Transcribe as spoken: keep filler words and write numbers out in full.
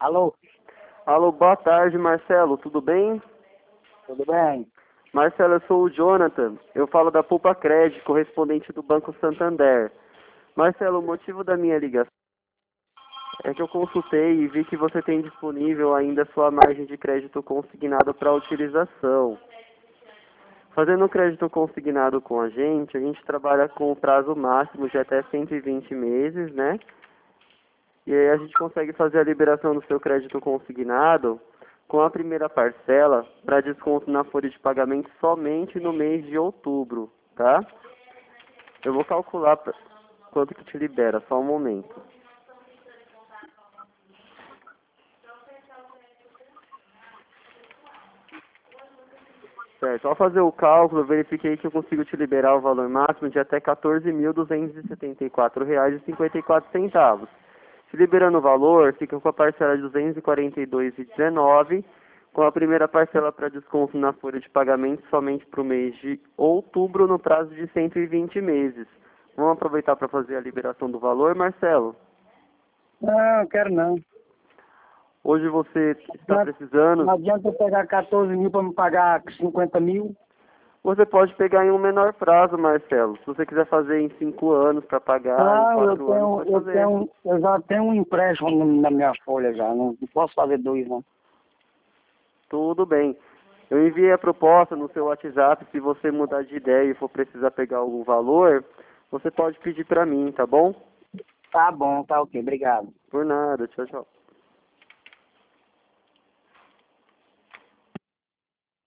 Alô, Alô, boa tarde, Marcelo, tudo bem? tudo bem? Marcelo, eu sou o Jonathan, eu falo da Poupa Crédito, correspondente do Banco Santander. Marcelo, o motivo da minha ligação é que eu consultei e vi que você tem disponível ainda sua margem de crédito consignado para utilização. Fazendo um crédito consignado com a gente, a gente trabalha com o prazo máximo de até cento e vinte meses, né? E aí a gente consegue fazer a liberação do seu crédito consignado com a primeira parcela para desconto na folha de pagamento somente no mês de outubro, tá? Eu vou calcular pra- quanto que te libera, só um momento. Certo, ao fazer o cálculo, eu verifiquei que eu consigo te liberar o valor máximo de até quatorze mil duzentos e setenta e quatro reais e cinquenta e quatro centavos. Se liberando o valor, fica com a parcela de duzentos e quarenta e dois reais e dezenove centavos, com a primeira parcela para desconto na folha de pagamento somente para o mês de outubro, no prazo de cento e vinte meses. Vamos aproveitar para fazer a liberação do valor, Marcelo? Não, quero não. Hoje você está Não, precisando? não adianta eu pegar quatorze mil para me pagar cinquenta mil. Você pode pegar em um menor prazo, Marcelo. Se você quiser fazer em cinco anos para pagar, em Não, eu quatro anos, tenho, pode eu fazer. tenho, eu já tenho um empréstimo na minha folha já. Não, não posso fazer dois, não. Tudo bem. Eu enviei a proposta no seu WhatsApp. Se você mudar de ideia e for precisar pegar algum valor, você pode pedir para mim, tá bom? Tá bom, tá ok, obrigado. Por nada. Tchau, tchau.